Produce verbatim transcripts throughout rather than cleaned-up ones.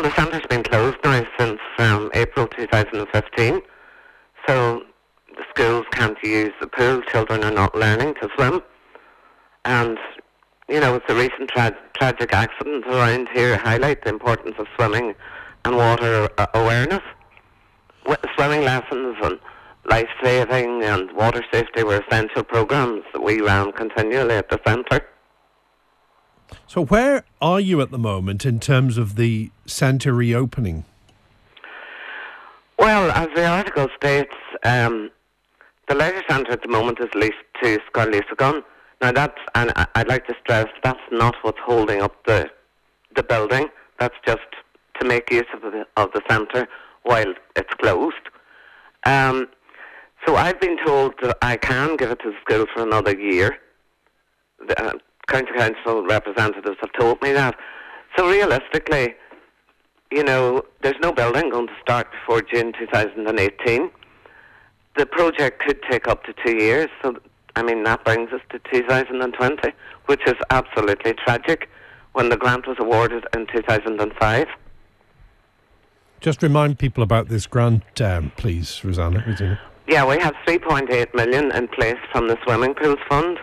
the centre's been closed now since um, April two thousand fifteen. So the schools can't use the pool. Children are not learning to swim. And, you know, it's the recent tra- tragic accidents around here highlight the importance of swimming and water uh, awareness. W- swimming lessons and life saving and water safety were essential programs that we ran continually at the centre. So where are you at the moment in terms of the centre reopening? Well, as the article states, um, the leisure centre at the moment is leased to Scarlisigon. Now that's, and I- I'd like to stress, that's not what's holding up the the building. That's just to make use of the of the centre while it's closed. Um, so I've been told that I can give it to the school for another year. The uh, county council representatives have told me that. So realistically, you know, there's no building going to start before June two thousand eighteen. The project could take up to two years. So, I mean, that brings us to two thousand twenty, which is absolutely tragic when the grant was awarded in two thousand five. Just remind people about this grant, um, please, Rosanna. Rosanna. Yeah, we have three point eight million in place from the Swimming Pools Fund.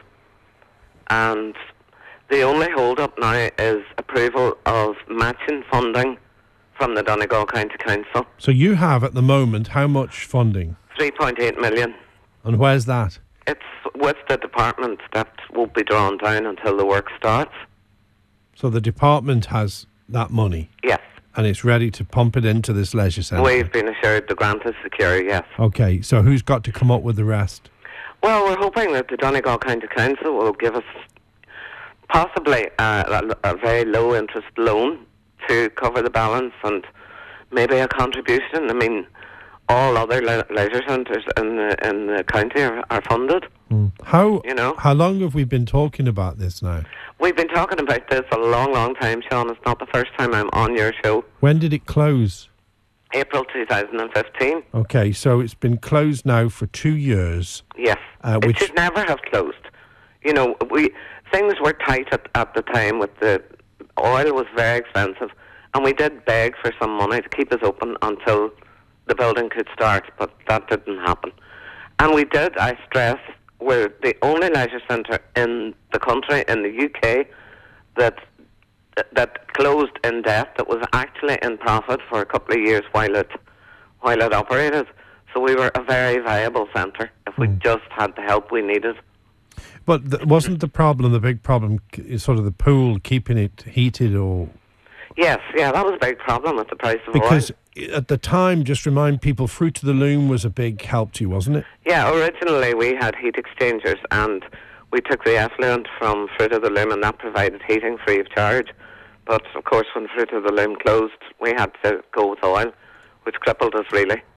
And the only hold-up now is approval of matching funding from the Donegal County Council. So you have at the moment how much funding? three point eight million. And where's that? It's with the department. That won't be drawn down until the work starts. So the department has that money? Yes. And it's ready to pump it into this leisure centre? We've been assured the grant is secure, yes. Okay, so who's got to come up with the rest? Well, we're hoping that the Donegal County Council will give us possibly a, a, a very low interest loan to cover the balance, and maybe a contribution. I mean, all other le- leisure centres in the, in the county are, are funded. Mm. How, you know? How long have we been talking about this now? We've been talking about this a long, long time, Sean. It's not the first time I'm on your show. When did it close? April two thousand fifteen. Okay, so it's been closed now for two years. Yes. Uh, it which should never have closed. You know, we things were tight at, at the time. With the oil was very expensive, and we did beg for some money to keep us open until the building could start, but that didn't happen. And we did, I stress, we're the only leisure centre in the country, in the U K, that that closed in debt, that was actually in profit for a couple of years while it while it operated. So we were a very viable centre if we Mm. just had the help we needed. But th- wasn't the problem, the big problem, c- is sort of the pool keeping it heated or... Yes, yeah, that was a big problem with the price of Because oil. at the time, just remind people, Fruit of the Loom was a big help to you, wasn't it? Yeah, originally we had heat exchangers, and we took the effluent from Fruit of the Loom, and that provided heating free of charge. But of course, when Fruit of the Loom closed, we had to go with oil, which crippled us really.